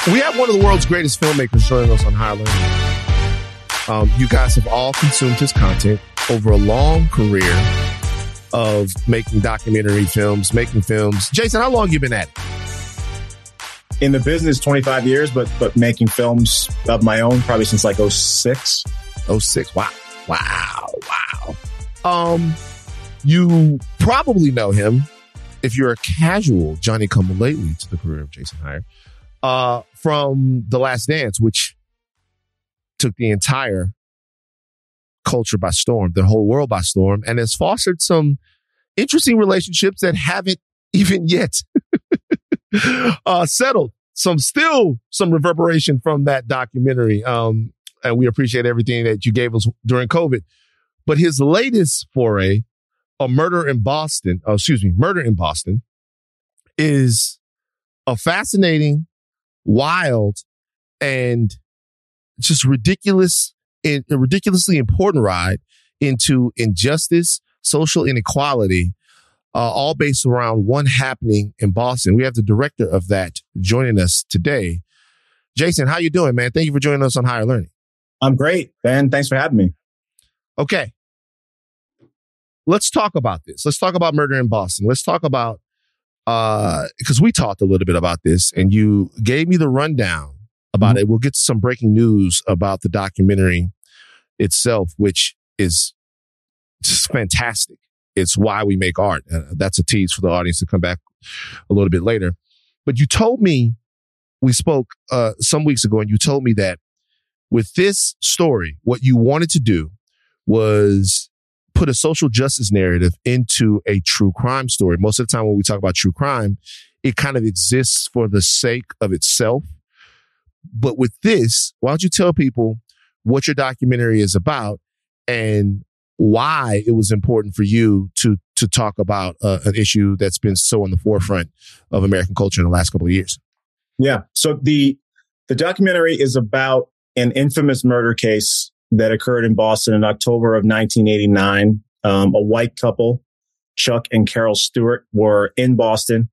We have one of the world's greatest filmmakers joining us on Higher Learning. You guys have all consumed his content over a long career of making documentary films, making films. Jason, how long have you been at it? In the business, 25 years, but making films of my own probably since like 06. 06. Wow. You probably know him if you're a casual Johnny Come Lately to the career of Jason Hire, from The Last Dance, which took the entire culture by storm, the whole world by storm, and has fostered some interesting relationships that haven't even yet settled. Some reverberation from that documentary. And we appreciate everything that you gave us during COVID. But his latest foray, Murder in Boston, is a fascinating, wild, and just ridiculously important ride into injustice, social inequality, all based around one happening in Boston. We have the director of that joining us today. Jason, how you doing, man? Thank you for joining us on Higher Learning. I'm great, Ben. Thanks for having me. Okay. Let's talk about this. Let's talk about Murder in Boston. Let's talk about, because we talked a little bit about this and you gave me the rundown about it. We'll get to some breaking news about the documentary itself, which is just fantastic. It's why we make art. That's a tease for the audience to come back a little bit later. But you told me, we spoke some weeks ago, and you told me that with this story, what you wanted to do was put a social justice narrative into a true crime story. Most of the time when we talk about true crime, it kind of exists for the sake of itself. But with this, why don't you tell people what your documentary is about and why it was important for you to talk about an issue that's been so on the forefront of American culture in the last couple of years? Yeah. So the documentary is about an infamous murder case that occurred in Boston in October of 1989. A white couple, Chuck and Carol Stewart, were in Boston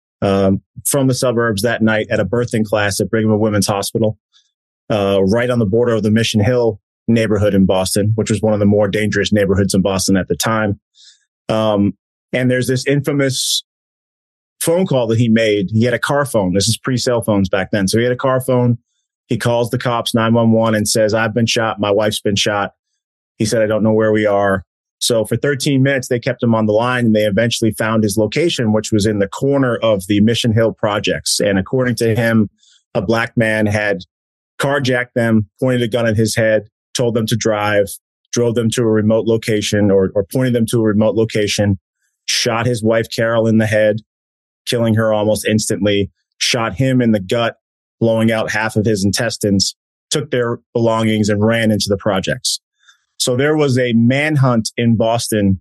from the suburbs that night at a birthing class at Brigham and Women's Hospital, right on the border of the Mission Hill neighborhood in Boston, which was one of the more dangerous neighborhoods in Boston at the time. And there's this infamous phone call that he made. He had a car phone. This is pre-cell phones back then. So he had a car phone. He calls the cops, 911, and says, "I've been shot. My wife's been shot." He said, "I don't know where we are." So for 13 minutes, they kept him on the line, and they eventually found his location, which was in the corner of the Mission Hill projects. And according to him, a black man had carjacked them, pointed a gun at his head, told them to drive, drove them to a remote location or pointed them to a remote location, shot his wife, Carol, in the head, killing her almost instantly, shot him in the gut, blowing out half of his intestines, took their belongings and ran into the projects. So there was a manhunt in Boston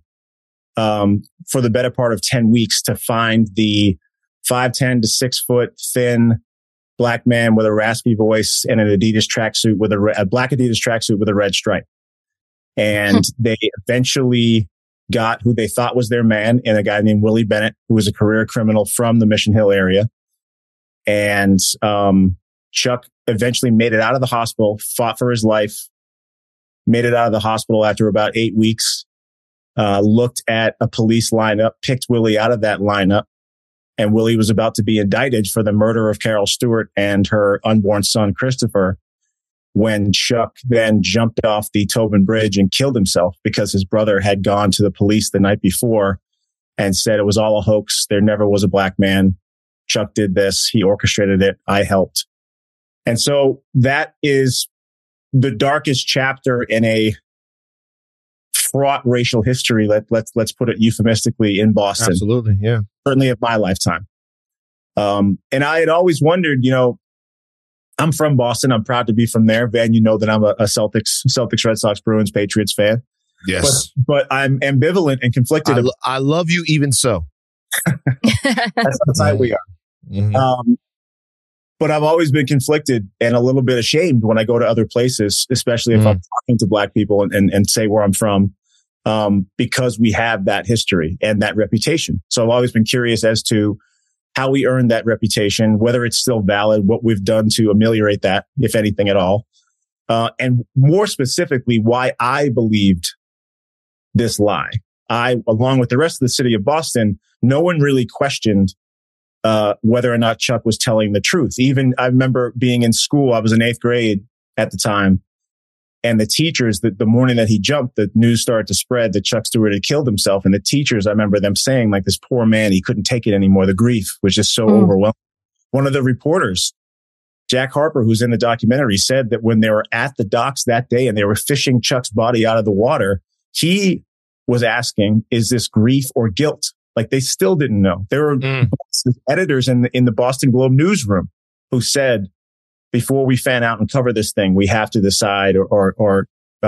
for the better part of 10 weeks to find the 5'10" to 6 foot thin black man with a raspy voice and an Adidas tracksuit with a black Adidas tracksuit with a red stripe. And they eventually got who they thought was their man in a guy named Willie Bennett, who was a career criminal from the Mission Hill area. And Chuck eventually made it out of the hospital, fought for his life, made it out of the hospital after about 8 weeks, looked at a police lineup, picked Willie out of that lineup. And Willie was about to be indicted for the murder of Carol Stewart and her unborn son, Christopher, when Chuck then jumped off the Tobin Bridge and killed himself because his brother had gone to the police the night before and said it was all a hoax. There never was a black man. Chuck did this. He orchestrated it. I helped. And so that is the darkest chapter in a fraught racial history. Let's put it euphemistically in Boston. Absolutely. Yeah. Certainly of my lifetime. And I had always wondered, I'm from Boston. I'm proud to be from there. Van, you know that I'm a Celtics, Red Sox, Bruins, Patriots fan. Yes. But I'm ambivalent and conflicted. I love you even so. That's how tight we are. Mm-hmm. But I've always been conflicted and a little bit ashamed when I go to other places, especially if I'm talking to black people and say where I'm from, because we have that history and that reputation. So I've always been curious as to how we earned that reputation, whether it's still valid, what we've done to ameliorate that, if anything at all. And more specifically, why I believed this lie. I, along with the rest of the city of Boston, no one really questioned whether or not Chuck was telling the truth. Even I remember being in school, I was in 8th grade at the time, and the teachers, the morning that he jumped, the news started to spread that Chuck Stewart had killed himself. And the teachers, I remember them saying, like, this poor man, he couldn't take it anymore. The grief was just so overwhelming. One of the reporters, Jack Harper, who's in the documentary, said that when they were at the docks that day and they were fishing Chuck's body out of the water, he was asking, is this grief or guilt? Like, they still didn't know. There were editors in the Boston Globe newsroom who said, before we fan out and cover this thing, we have to decide or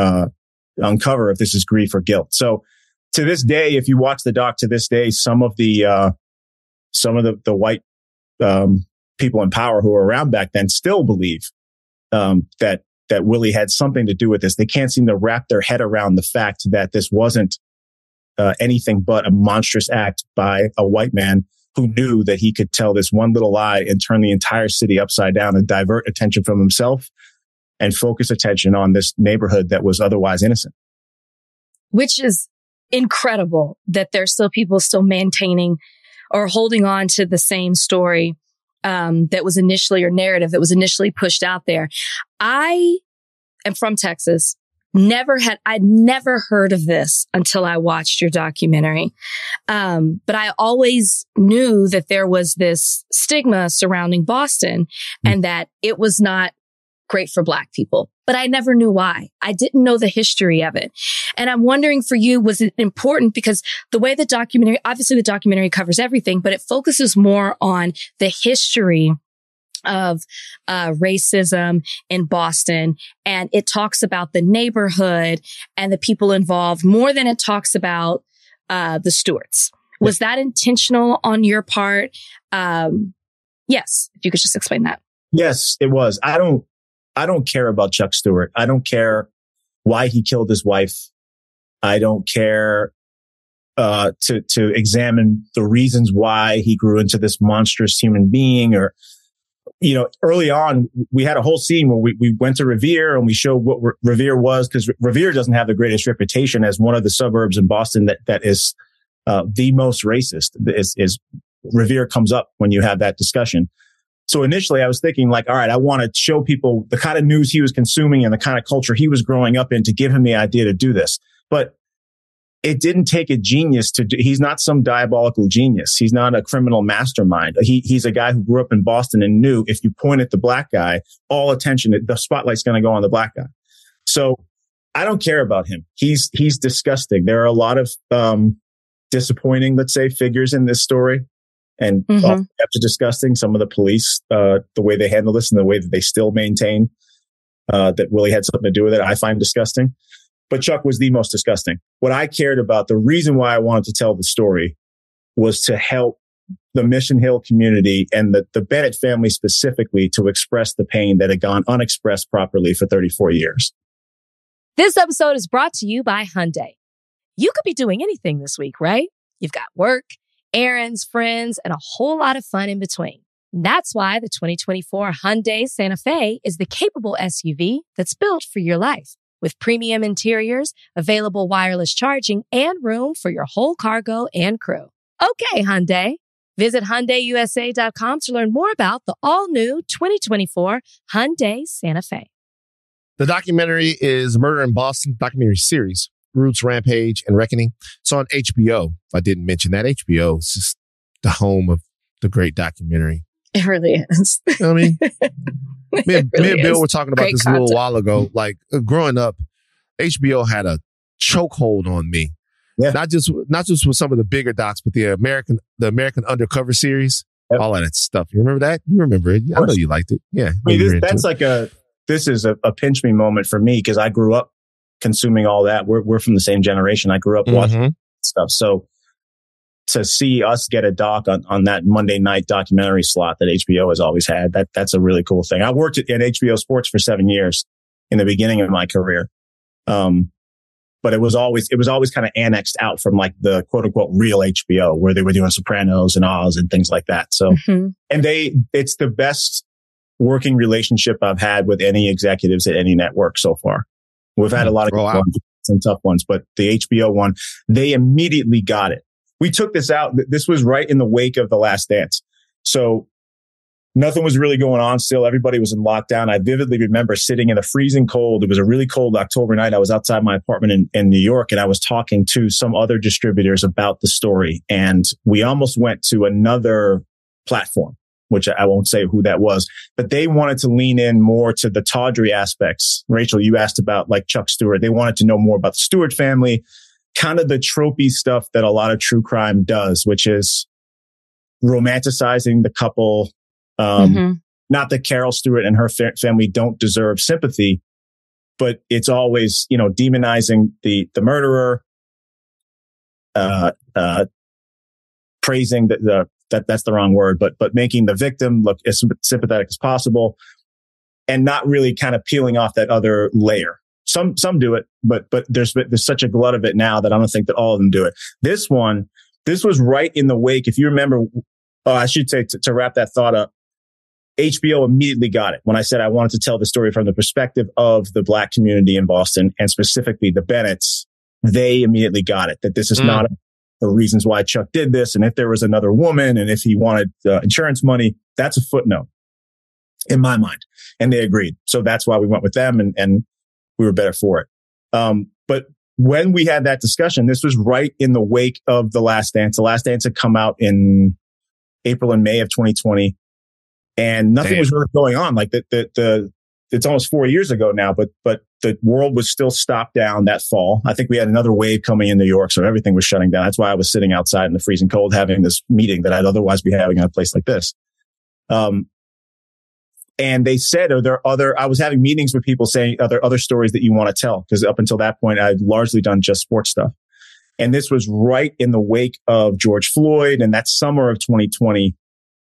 uncover if this is grief or guilt. So to this day, if you watch the doc to this day, some of the white people in power who were around back then still believe that Willie had something to do with this. They can't seem to wrap their head around the fact that this wasn't anything but a monstrous act by a white man who knew that he could tell this one little lie and turn the entire city upside down and divert attention from himself and focus attention on this neighborhood that was otherwise innocent. Which is incredible that there's still people still maintaining or holding on to the same story that was initially, or narrative that was initially pushed out there. I am from Texas. I'd never heard of this until I watched your documentary. But I always knew that there was this stigma surrounding Boston and that it was not great for Black people, but I never knew why. I didn't know the history of it. And I'm wondering for you, was it important? Because the way obviously the documentary covers everything, but it focuses more on the history of racism in Boston. And it talks about the neighborhood and the people involved more than it talks about the Stewarts. Was that intentional on your part? Yes, if you could just explain that. Yes, it was. I don't care about Chuck Stewart. I don't care why he killed his wife. I don't care to examine the reasons why he grew into this monstrous human being. Or, early on, we had a whole scene where we went to Revere and we showed what Revere was, because Revere doesn't have the greatest reputation as one of the suburbs in Boston that is the most racist. Is Revere comes up when you have that discussion. So initially I was thinking, like, all right, I want to show people the kind of news he was consuming and the kind of culture he was growing up in to give him the idea to do this. But it didn't take a genius he's not some diabolical genius. He's not a criminal mastermind. He's a guy who grew up in Boston and knew if you point at the Black guy, all attention, the spotlight's going to go on the Black guy. So I don't care about him. He's disgusting. There are a lot of disappointing, let's say, figures in this story. And after disgusting, some of the police, the way they handle this and the way that they still maintain that Willie had something to do with it, I find disgusting. But Chuck was the most disgusting. What I cared about, the reason why I wanted to tell the story, was to help the Mission Hill community and the Bennett family specifically to express the pain that had gone unexpressed properly for 34 years. This episode is brought to you by Hyundai. You could be doing anything this week, right? You've got work, errands, friends, and a whole lot of fun in between. That's why the 2024 Hyundai Santa Fe is the capable SUV that's built for your life. With premium interiors, available wireless charging, and room for your whole cargo and crew. Okay, Hyundai. Visit HyundaiUSA.com to learn more about the all-new 2024 Hyundai Santa Fe. The documentary is Murder in Boston documentary series, Roots, Rampage, and Reckoning. It's on HBO. If I didn't mention that, HBO is just the home of the great documentary. It really is. You know what I mean? Me and Bill were talking about Great this content. a little while ago. Like, growing up, HBO had a chokehold on me. Yeah. Not just with some of the bigger docs, but the American Undercover series, all of that stuff. You remember that? You remember it? I know you liked it. Yeah. I mean, this is a pinch me moment for me, because I grew up consuming all that. We're from the same generation. I grew up watching stuff. So to see us get a doc on that Monday night documentary slot that HBO has always had, that's a really cool thing. I worked at HBO Sports for 7 years in the beginning of my career. but it was always kind of annexed out from like the quote unquote real HBO where they were doing Sopranos and Oz and things like that. So, and it's the best working relationship I've had with any executives at any network so far. We've had a lot of good ones, some tough ones, but the HBO one, they immediately got it. We took this out. This was right in the wake of The Last Dance. So nothing was really going on still. Everybody was in lockdown. I vividly remember sitting in the freezing cold. It was a really cold October night. I was outside my apartment in New York, and I was talking to some other distributors about the story. And we almost went to another platform, which I won't say who that was, but they wanted to lean in more to the tawdry aspects. Rachel, you asked about like Chuck Stewart. They wanted to know more about the Stewart family, kind of the tropey stuff that a lot of true crime does, which is romanticizing the couple. Not that Carol Stewart and her family don't deserve sympathy, but it's always, demonizing the murderer, praising that's the wrong word, but making the victim look as sympathetic as possible and not really kind of peeling off that other layer. Some do it, but there's such a glut of it now that I don't think that all of them do it. This was right in the wake. If you remember, I should say to wrap that thought up, HBO immediately got it when I said I wanted to tell the story from the perspective of the Black community in Boston and specifically the Bennetts. They immediately got it, that this is not the reasons why Chuck did this. And if there was another woman and if he wanted insurance money, that's a footnote in my mind. And they agreed. So that's why we went with them and we were better for it. But when we had that discussion, this was right in the wake of The Last Dance. The Last Dance had come out in April and May of 2020 and nothing was really going on. Like it's almost 4 years ago now, but the world was still stopped down that fall. I think we had another wave coming in New York, so everything was shutting down. That's why I was sitting outside in the freezing cold having this meeting that I'd otherwise be having in a place like this. And they said, I was having meetings with people saying, are there other stories that you want to tell? Because up until that point, I'd largely done just sports stuff. And this was right in the wake of George Floyd and that summer of 2020.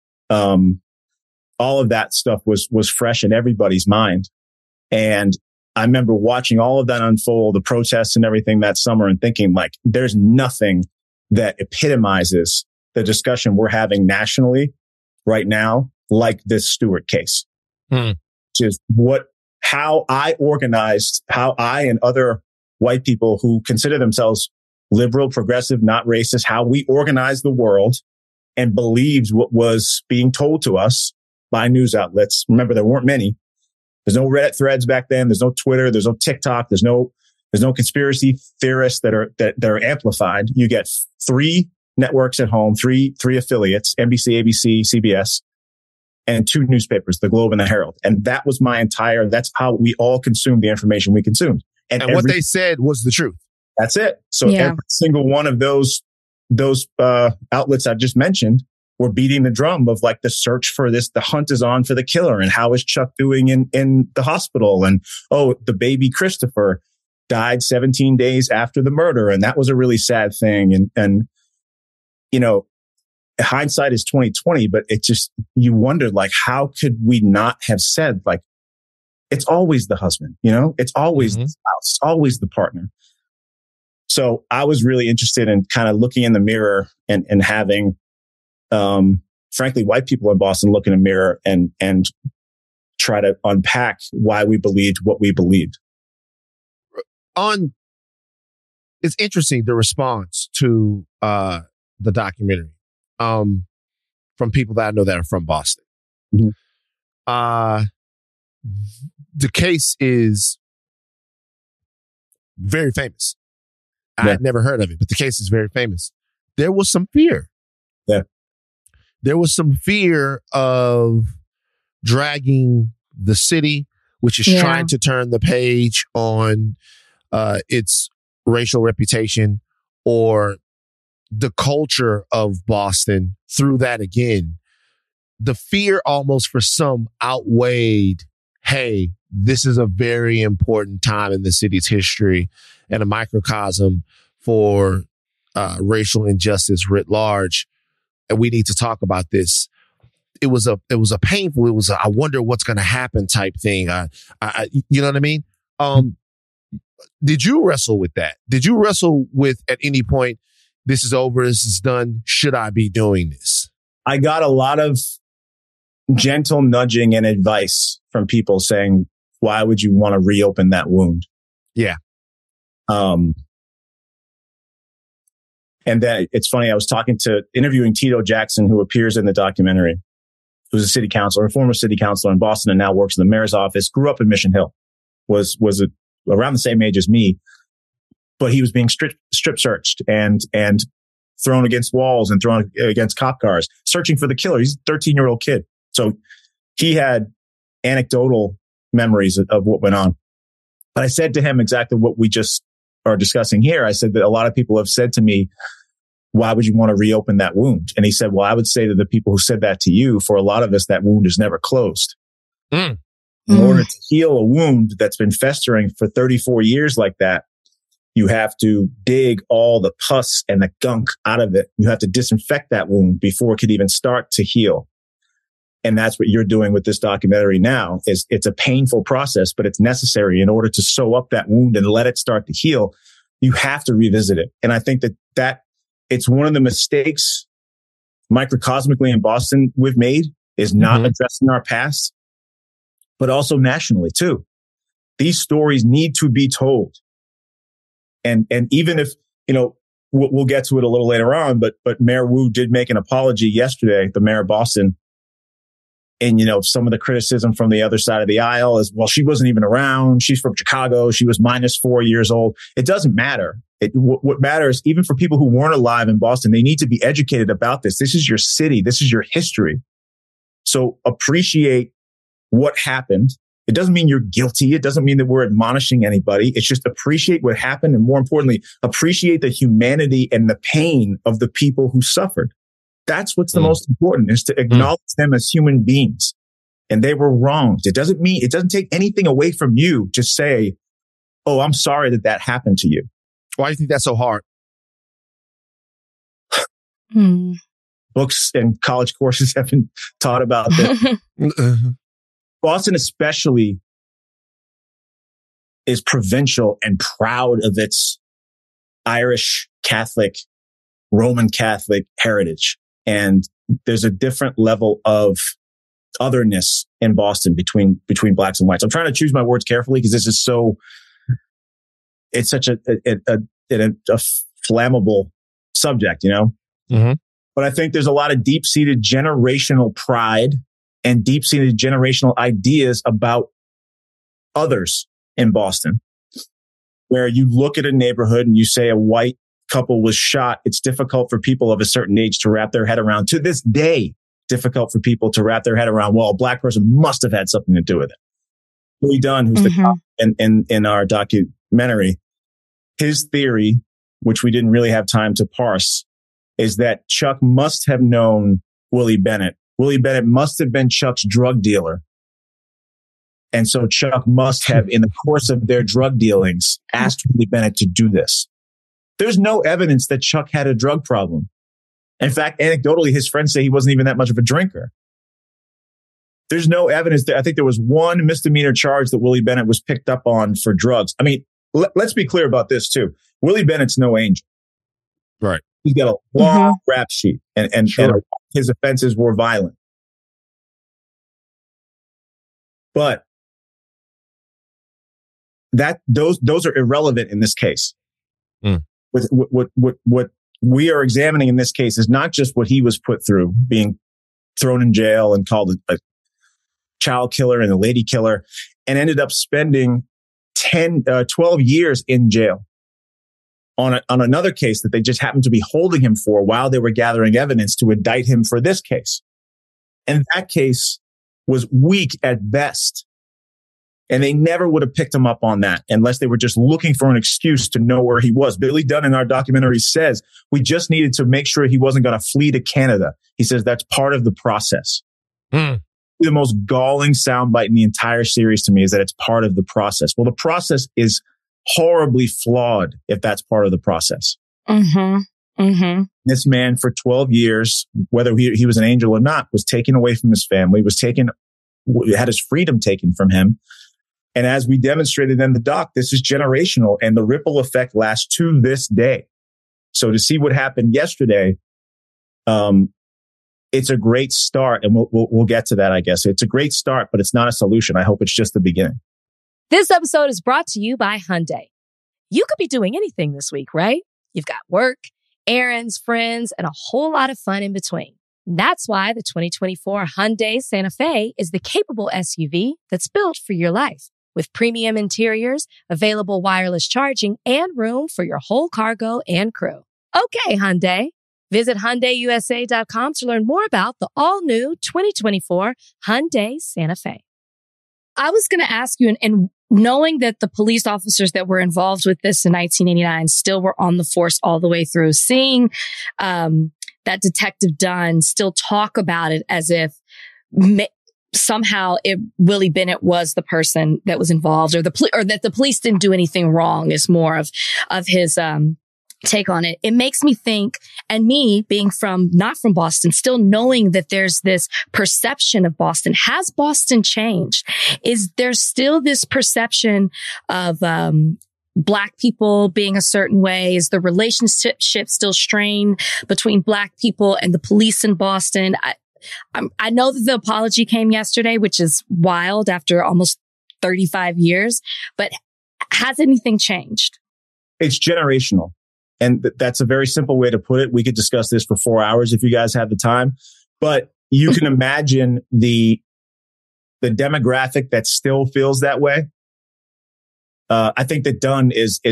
All of that stuff was fresh in everybody's mind. And I remember watching all of that unfold, the protests and everything that summer and thinking like, there's nothing that epitomizes the discussion we're having nationally right now, like this Stewart case. Which is how I and other white people who consider themselves liberal, progressive, not racist, how we organized the world and believed what was being told to us by news outlets. Remember, there weren't many. There's no Reddit threads back then. There's no Twitter. There's no TikTok. There's no conspiracy theorists that are amplified. You get 3 networks at home, three affiliates, NBC, ABC, CBS, and 2 newspapers, the Globe and the Herald. And that was that's how we all consumed the information we consumed. And what they said was the truth. That's it. So every single one of those outlets I just mentioned were beating the drum of like the search for this, the hunt is on for the killer. And how is Chuck doing in the hospital? And, the baby Christopher died 17 days after the murder. And that was a really sad thing. And hindsight is 2020, but it just, you wondered like, how could we not have said like, it's always the husband, it's always the spouse, it's always the partner. So I was really interested in kind of looking in the mirror and having, frankly, white people in Boston look in a mirror and try to unpack why we believed what we believed. It's interesting, the response to the documentary from people that I know that are from Boston. The case is very famous. I had never heard of it, but the case is very famous. There was some fear. Yeah. There was some fear of dragging the city, which is trying to turn the page on its racial reputation or the culture of Boston through that again. The fear almost for some outweighed, hey, this is a very important time in the city's history and a microcosm for racial injustice writ large. And we need to talk about this. It was a painful, I wonder what's going to happen type thing. You know what I mean? Did you wrestle with that? Did you wrestle with at any point, this is over, this is done, should I be doing this? I got a lot of gentle nudging and advice from people saying, why would you want to reopen that wound? Yeah. And then it's funny, I was interviewing Tito Jackson, who appears in the documentary, who's a former city councilor in Boston and now works in the mayor's office, grew up in Mission Hill, was around the same age as me, but he was being strip searched and thrown against walls and thrown against cop cars, searching for the killer. He's a 13-year-old kid. So he had anecdotal memories of what went on. But I said to him exactly what we just are discussing here. I said that a lot of people have said to me, why would you want to reopen that wound? And he said, well, I would say to the people who said that to you, for a lot of us, that wound is never closed. In order to heal a wound that's been festering for 34 years like that, you have to dig all the pus and the gunk out of it. You have to disinfect that wound before it could even start to heal. And that's what you're doing with this documentary now. It's a painful process, but it's necessary in order to sew up that wound and let it start to heal. You have to revisit it. And I think that it's one of the mistakes microcosmically in Boston we've made is not addressing our past, but also nationally too. These stories need to be told. And even if, we'll get to it a little later on, but Mayor Wu did make an apology yesterday, the mayor of Boston. And, some of the criticism from the other side of the aisle is, well, she wasn't even around. She's from Chicago. She was -4 years old. It doesn't matter. What matters, even for people who weren't alive in Boston, they need to be educated about this. This is your city. This is your history. So appreciate what happened. It doesn't mean you're guilty. It doesn't mean that we're admonishing anybody. It's just appreciate what happened. And more importantly, appreciate the humanity and the pain of the people who suffered. That's what's the most important, is to acknowledge them as human beings. And they were wronged. It doesn't take anything away from you to say, oh, I'm sorry that happened to you. Why do you think that's so hard? Books and college courses have been taught about this. Boston especially is provincial and proud of its Irish Catholic, Roman Catholic heritage. And there's a different level of otherness in Boston between blacks and whites. I'm trying to choose my words carefully because this is it's such a flammable subject, But I think there's a lot of deep-seated generational pride and deep-seated generational ideas about others in Boston, where you look at a neighborhood and you say a white couple was shot. It's difficult for people of a certain age to wrap their head around. To this day, difficult for people to wrap their head around, well, a black person must have had something to do with it. Louis Dunn, who's the cop in our documentary, his theory, which we didn't really have time to parse, is that Chuck must have known Willie Bennett. Willie Bennett must have been Chuck's drug dealer. And so Chuck must have, in the course of their drug dealings, asked Willie Bennett to do this. There's no evidence that Chuck had a drug problem. In fact, anecdotally, his friends say he wasn't even that much of a drinker. There's no evidence that I think there was one misdemeanor charge that Willie Bennett was picked up on for drugs. I mean, let's be clear about this too. Willie Bennett's no angel. Right. He's got a long rap sheet and his offenses were violent. But those are irrelevant in this case. What we are examining in this case is not just what he was put through, being thrown in jail and called a child killer and a lady killer, and ended up spending 12 years in jail on another case that they just happened to be holding him for while they were gathering evidence to indict him for this case. And that case was weak at best. And they never would have picked him up on that unless they were just looking for an excuse to know where he was. Billy Dunn in our documentary says, we just needed to make sure he wasn't going to flee to Canada. He says that's part of the process. The most galling soundbite in the entire series to me is that it's part of the process. Well, the process is horribly flawed if that's part of the process. This man for 12 years, whether he was an angel or not, was taken away from his family, had his freedom taken from him. And as we demonstrated in the doc, this is generational and the ripple effect lasts to this day. So to see what happened yesterday, it's a great start. And we'll get to that, I guess. It's a great start, but it's not a solution. I hope it's just the beginning. This episode is brought to you by Hyundai. You could be doing anything this week, right? You've got work, errands, friends, and a whole lot of fun in between. That's why the 2024 Hyundai Santa Fe is the capable SUV that's built for your life. With premium interiors, available wireless charging, and room for your whole cargo and crew. Okay, Hyundai. Visit HyundaiUSA.com to learn more about the all-new 2024 Hyundai Santa Fe. I was going to ask you, and knowing that the police officers that were involved with this in 1989 still were on the force all the way through, seeing that Detective Dunn still talk about it as if somehow Willie Bennett was the person that was involved, or that the police didn't do anything wrong is more of his take on it. It makes me think, and me being not from Boston, still knowing that there's this perception of Boston. Has Boston changed? Is there still this perception of Black people being a certain way? Is the relationship still strained between Black people and the police in Boston? I know that the apology came yesterday, which is wild after almost 35 years, but has anything changed? It's generational. And that's a very simple way to put it. We could discuss this for 4 hours if you guys have the time, but you can imagine the demographic that still feels that way. I think that Dunn he's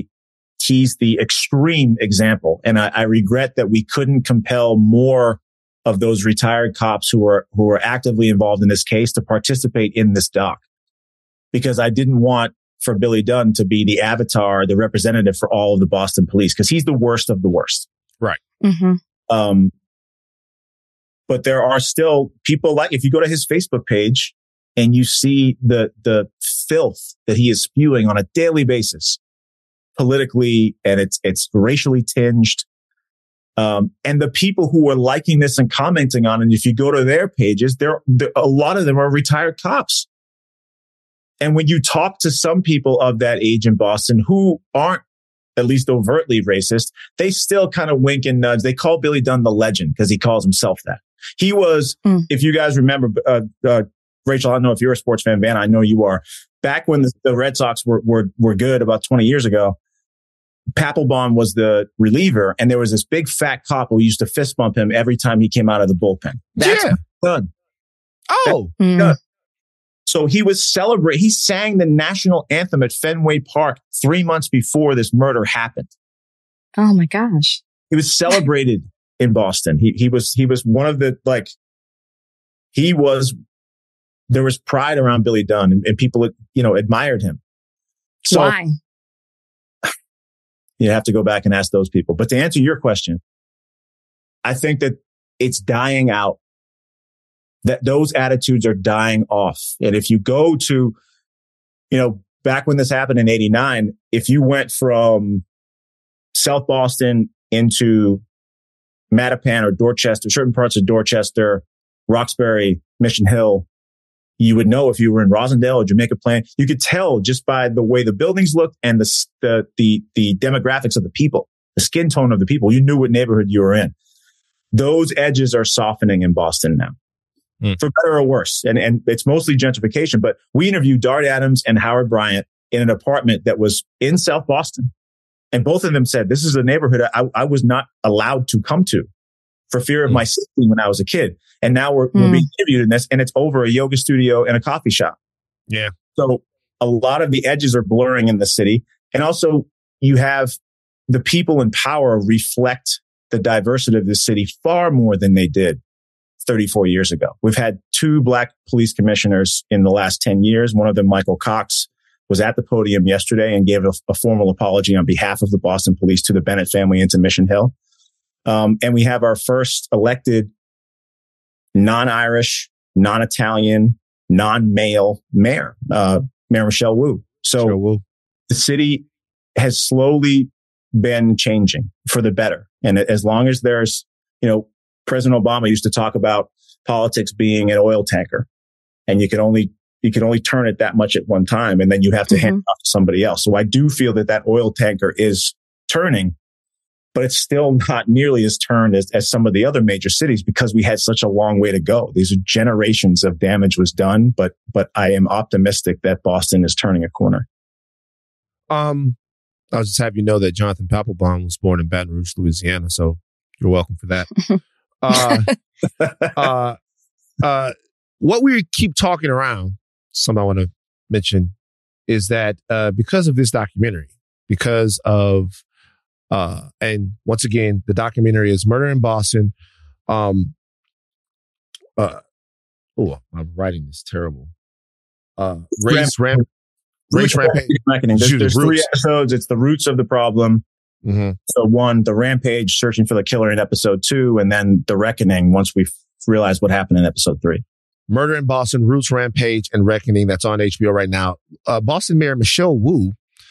the extreme example. And I regret that we couldn't compel more of those retired cops who are actively involved in this case to participate in this doc, because I didn't want for Billy Dunn to be the avatar, the representative for all of the Boston police, because he's the worst of the worst. Right. Mm-hmm. But there are still people if you go to his Facebook page and you see the filth that he is spewing on a daily basis politically, and it's racially tinged. And the people who are liking this and commenting on it, if you go to their pages, a lot of them are retired cops. And when you talk to some people of that age in Boston who aren't at least overtly racist, they still kind of wink and nudge. They call Billy Dunn the legend because he calls himself that. He was, if you guys remember, Rachel, I don't know if you're a sports fan, Van, I know you are. Back when the Red Sox were good about 20 years ago, Papelbon was the reliever, and there was this big fat cop who used to fist bump him every time he came out of the bullpen. That's Dunn. Oh. Dunn. So he was he sang the national anthem at Fenway Park 3 months before this murder happened. Oh my gosh. He was celebrated in Boston. He was one of the, there was pride around Billy Dunn, and people, admired him. So, why? You have to go back and ask those people. But to answer your question, I think that it's dying out. That those attitudes are dying off. And if you go to, back when this happened in 89, if you went from South Boston into Mattapan or Dorchester, certain parts of Dorchester, Roxbury, Mission Hill, you would know if you were in Rosendale or Jamaica Plain. You could tell just by the way the buildings looked and the demographics of the people, the skin tone of the people. You knew what neighborhood you were in. Those edges are softening in Boston now. For better or worse. And it's mostly gentrification, but we interviewed Dart Adams and Howard Bryant in an apartment that was in South Boston. And both of them said, this is a neighborhood I was not allowed to come to for fear of my safety when I was a kid. And now we're being interviewed in this, and it's over a yoga studio and a coffee shop. Yeah. So a lot of the edges are blurring in the city. And also you have the people in power reflect the diversity of the city far more than they did 34 years ago. We've had 2 Black police commissioners in the last 10 years. One of them, Michael Cox, was at the podium yesterday and gave a formal apology on behalf of the Boston police to the Bennett family and to Mission Hill. And we have our first elected non-Irish, non-Italian, non-male mayor, Mayor Michelle Wu. So the city has slowly been changing for the better. And as long as there's, President Obama used to talk about politics being an oil tanker, and you could only, you can only turn it that much at one time, and then you have to hand it off to somebody else. So I do feel that oil tanker is turning, but it's still not nearly as turned as some of the other major cities because we had such a long way to go. These are generations of damage was done, but I am optimistic that Boston is turning a corner. I'll just have you know that Jonathan Papelbon was born in Baton Rouge, Louisiana, so you're welcome for that. What we keep talking around, something I want to mention, is that because of this documentary, because of and once again, the documentary is Murder in Boston. My writing is terrible. Race Rampage. There's 3 episodes. It's the roots of the problem. So 1, the rampage, searching for the killer in episode 2, and then the reckoning once we realize what happened in episode 3. Murder in Boston, Roots, Rampage, and Reckoning. That's on HBO right now. Boston Mayor Michelle Wu,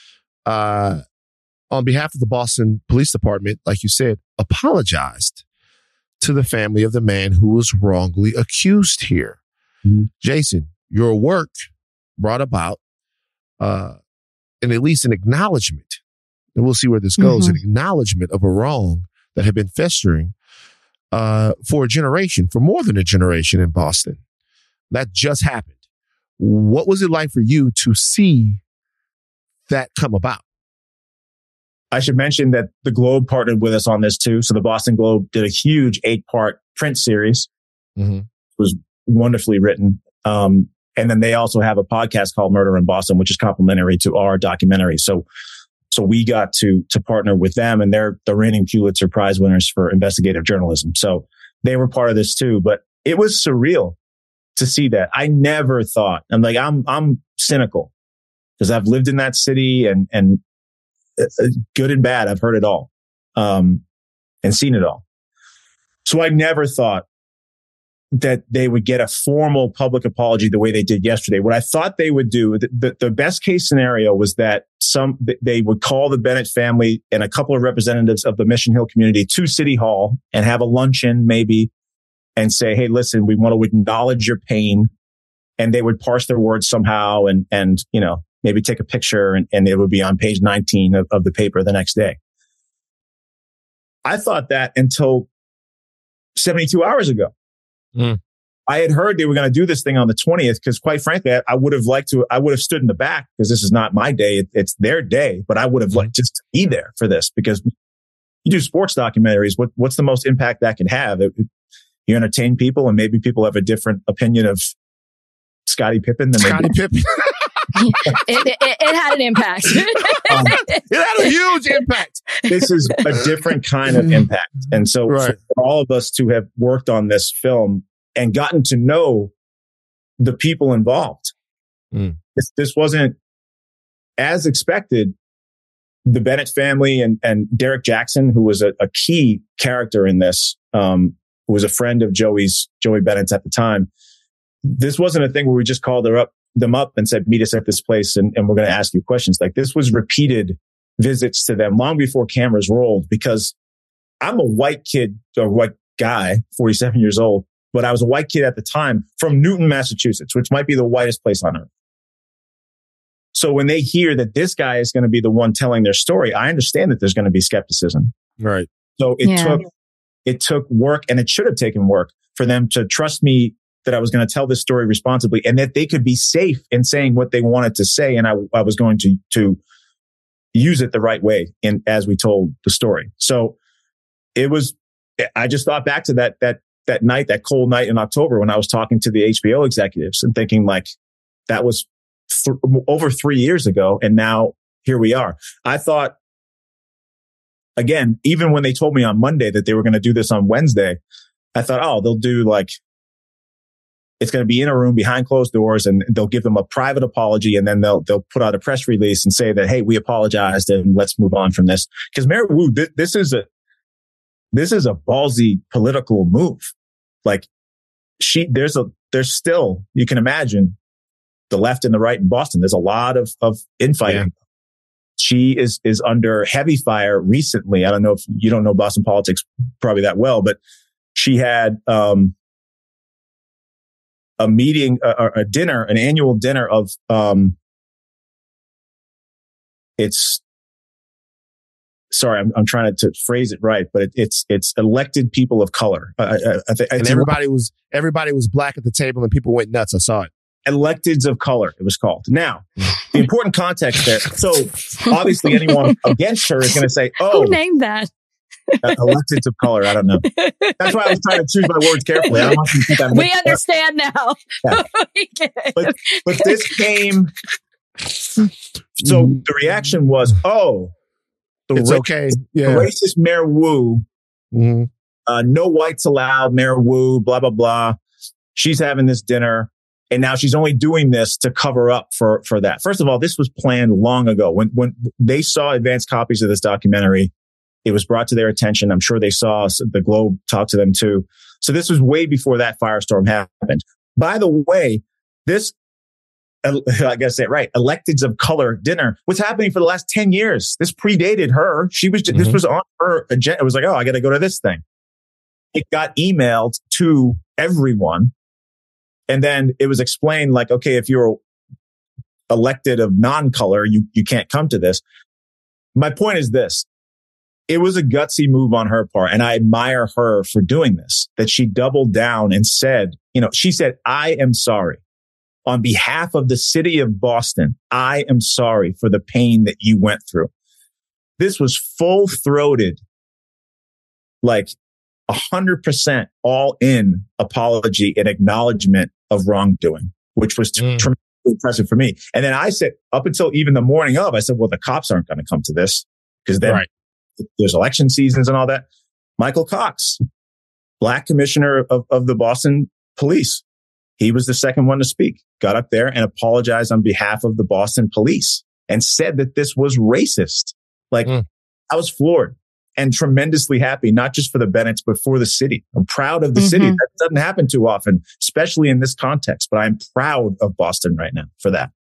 on behalf of the Boston Police Department, like you said, apologized to the family of the man who was wrongly accused here. Jason, your work brought about at least an acknowledgement, and we'll see where this goes, an acknowledgement of a wrong that had been festering for a generation, for more than a generation in Boston. That just happened. What was it like for you to see that come about? I should mention that the Globe partnered with us on this too. So the Boston Globe did a huge 8-part print series. It was wonderfully written. And then they also have a podcast called Murder in Boston, which is complementary to our documentary. So we got to partner with them, and they're the reigning Pulitzer Prize winners for investigative journalism. So they were part of this too, but it was surreal to see that. I never thought, I'm cynical because I've lived in that city and good and bad. I've heard it all, and seen it all. So I never thought that they would get a formal public apology the way they did yesterday. What I thought they would do, the best case scenario was that they would call the Bennett family and a couple of representatives of the Mission Hill community to City Hall and have a luncheon maybe and say, hey, listen, we want to acknowledge your pain. And they would parse their words somehow and maybe take a picture and it would be on page 19 of the paper the next day. I thought that until 72 hours ago. I had heard they were going to do this thing on the 20th because, quite frankly, I would have stood in the back because this is not my day. It's their day, but I would have liked just to be there for this because you do sports documentaries. What's the most impact that can have? You entertain people, and maybe people have a different opinion of Scottie Pippen than Scottie Pippen. It had an impact. It had a huge impact. This is a different kind of impact. And so for all of us to have worked on this film and gotten to know the people involved, this wasn't as expected. The Bennett family and Derek Jackson, who was a key character in this, who was a friend of Joey Bennett's at the time. This wasn't a thing where we just called them up and said, meet us at this place and we're going to ask you questions. Like, this was repeated visits to them long before cameras rolled, because I'm a white kid or white guy, 47 years old, but I was a white kid at the time from Newton, Massachusetts, which might be the whitest place on earth. So when they hear that this guy is going to be the one telling their story, I understand that there's going to be skepticism. Right. So it took work, and it should have taken work for them to trust me that I was going to tell this story responsibly and that they could be safe in saying what they wanted to say. And I was going to use it the right way as we told the story. So I just thought back to that night, that cold night in October when I was talking to the HBO executives and thinking like that was over 3 years ago. And now here we are. I thought, again, even when they told me on Monday that they were going to do this on Wednesday, I thought, oh, they'll do it's going to be in a room behind closed doors and they'll give them a private apology. And then they'll put out a press release and say that, hey, we apologized and let's move on from this. Because Mary Wu, this is a ballsy political move. Like there's still, you can imagine the left and the right in Boston. There's a lot of infighting. Yeah. She is under heavy fire recently. I don't know if you don't know Boston politics probably that well, but she had, a meeting, a dinner, an annual dinner of, I'm trying to phrase it right, but it's elected people of color. And everybody was black at the table and people went nuts. I saw it. Electeds of color, it was called. Now, the important context there. So obviously anyone against her is going to say, who named that? Electeds of color. I don't know. That's why I was trying to choose my words carefully. I don't want you to think I'm we understand now. Yeah. but this came. So the reaction was, it's okay. Yeah. The racist Mayor Wu. Mm-hmm. No whites allowed, Mayor Wu, blah, blah, blah. She's having this dinner. And now she's only doing this to cover up for that. First of all, this was planned long ago. When they saw advanced copies of this documentary, it was brought to their attention. I'm sure they saw the Globe talk to them too. So this was way before that firestorm happened. By the way, this, I guess it right, electeds of color dinner was happening for the last 10 years. This predated her. This was on her agenda. It was like, I got to go to this thing. It got emailed to everyone. And then it was explained like, okay, if you're elected of non-color, you can't come to this. My point is this. It was a gutsy move on her part. And I admire her for doing this, that she doubled down and said, she said, I am sorry. On behalf of the city of Boston, I am sorry for the pain that you went through. This was full-throated, like 100% all in apology and acknowledgement of wrongdoing, which was tremendously impressive for me. And then I said, up until even the morning of, I said, well, the cops aren't going to come to this because then there's election seasons and all that. Michael Cox, Black commissioner of the Boston police. He was the second one to speak, got up there and apologized on behalf of the Boston police and said that this was racist. I was floored. And tremendously happy, not just for the Bennetts, but for the city. I'm proud of the city. That doesn't happen too often, especially in this context. But I'm proud of Boston right now for that.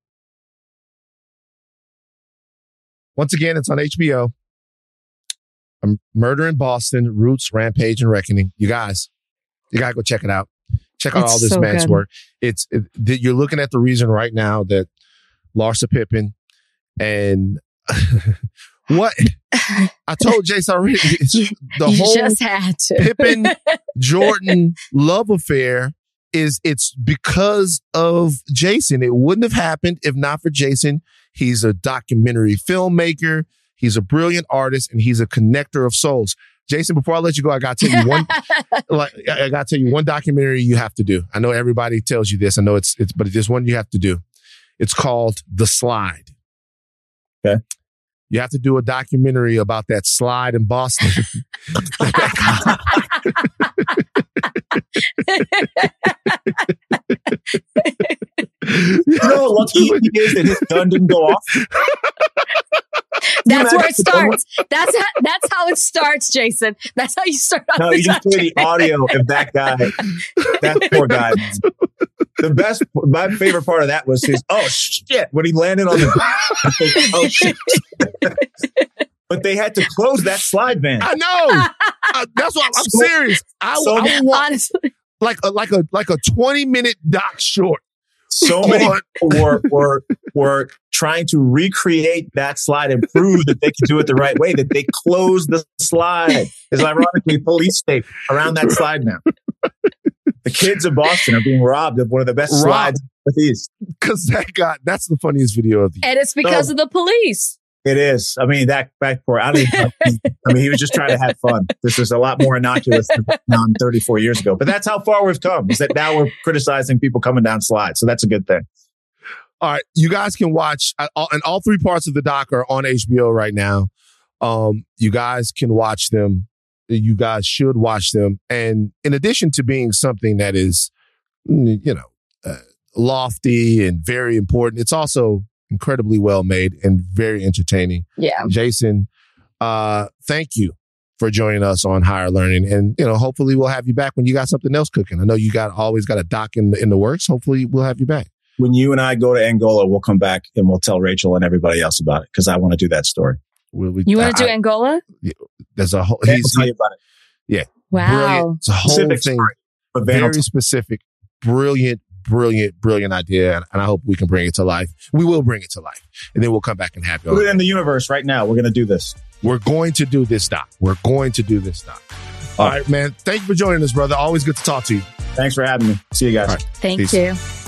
Once again, it's on HBO. Murder in Boston, Roots, Rampage, and Reckoning. You guys, you got to go check it out. Check out all this man's work. You're looking at the reason right now that Larsa Pippen and... What I told Jason already, the whole just had to. Pippen Jordan love affair it's because of Jason. It wouldn't have happened if not for Jason. He's a documentary filmmaker. He's a brilliant artist, and he's a connector of souls. Jason, before I let you go, I got to tell you one. I got to tell you one documentary you have to do. I know everybody tells you this. I know it's, but there's one you have to do. It's called The Slide. Okay. You have to do a documentary about that slide in Boston. You know what lucky he is that his gun didn't go off? That's where it starts. That's how it starts, Jason. That's how you start. No, you just play the audio of that guy. That poor guy. My favorite part of that was his, oh shit, when he landed on the, oh shit. But they had to close that slide van. I know. That's what I'm serious. I honestly, like a 20-minute doc short. So many people were trying to recreate that slide and prove that they could do it the right way, that they closed the slide. There's ironically police tape around that slide now. The kids of Boston are being robbed of one of the best slides in the Northeast. Because that's the funniest video of the year. And it's because of the police. It is. I mean, that backboard, he was just trying to have fun. This was a lot more innocuous than 34 years ago. But that's how far we've come, is that now we're criticizing people coming down slides. So that's a good thing. All right. You guys can watch, and all three parts of the doc are on HBO right now. You guys can watch them. You guys should watch them. And in addition to being something that is, lofty and very important, it's also incredibly well made and very entertaining. Yeah. Jason, thank you for joining us on Higher Learning. And, hopefully we'll have you back when you got something else cooking. I know you always got a doc in the works. Hopefully we'll have you back. When you and I go to Angola, we'll come back and we'll tell Rachel and everybody else about it, because I want to do that story. You want to do Angola? There's a whole... I'll tell you about it. Yeah. Wow. Brilliant. It's a whole specific thing. Story, very specific. brilliant idea. And I hope we can bring it to life. We will bring it to life. And then we'll come back and have you. Put it in the universe right now. We're going to do this. We're going to do this, Doc. All right, man. Thank you for joining us, brother. Always good to talk to you. Thanks for having me. See you guys. Thank you.